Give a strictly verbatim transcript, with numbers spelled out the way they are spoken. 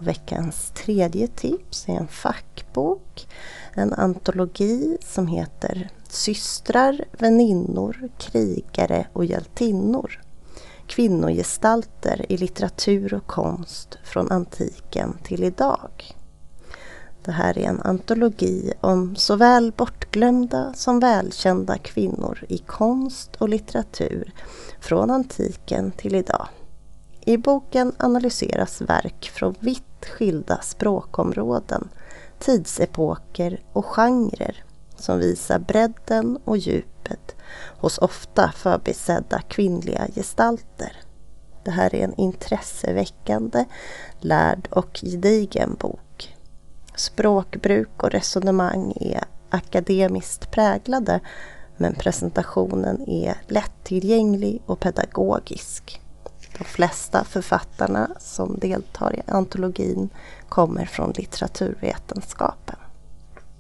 Veckans tredje tips är en fackbok, en antologi som heter Systrar, väninnor, krigare och hjältinnor. Kvinnogestalter i litteratur och konst från antiken till idag. Det här är en antologi om såväl bortglömda som välkända kvinnor i konst och litteratur från antiken till idag. I boken analyseras verk från vitt skilda språkområden, tidsepoker och genrer som visar bredden och djupet hos ofta förbisedda kvinnliga gestalter. Det här är en intresseväckande, lärd och gedigen bok. Språkbruk och resonemang är akademiskt präglade, men presentationen är lättillgänglig och pedagogisk. De flesta författarna som deltar i antologin kommer från litteraturvetenskap.